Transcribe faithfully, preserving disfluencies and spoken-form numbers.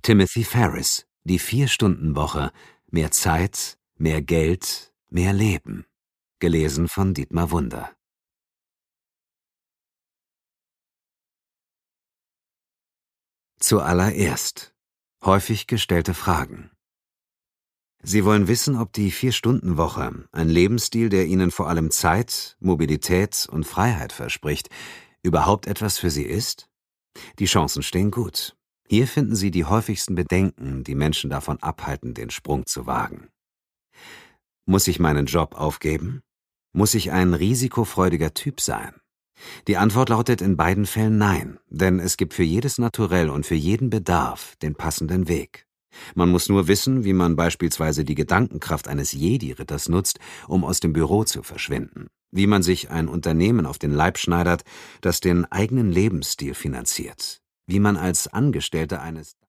Timothy Ferriss, Die Vier-Stunden-Woche – Mehr Zeit, mehr Geld, mehr Leben. Gelesen von Dietmar Wunder. Zuallererst: häufig gestellte Fragen. Sie wollen wissen, ob die Vier-Stunden-Woche, ein Lebensstil, der Ihnen vor allem Zeit, Mobilität und Freiheit verspricht, überhaupt etwas für Sie ist? Die Chancen stehen gut. Hier finden Sie die häufigsten Bedenken, die Menschen davon abhalten, den Sprung zu wagen. Muss ich meinen Job aufgeben? Muss ich ein risikofreudiger Typ sein? Die Antwort lautet in beiden Fällen nein, denn es gibt für jedes Naturell und für jeden Bedarf den passenden Weg. Man muss nur wissen, wie man beispielsweise die Gedankenkraft eines Jedi-Ritters nutzt, um aus dem Büro zu verschwinden. Wie man sich ein Unternehmen auf den Leib schneidert, das den eigenen Lebensstil finanziert. Wie man als Angestellter eines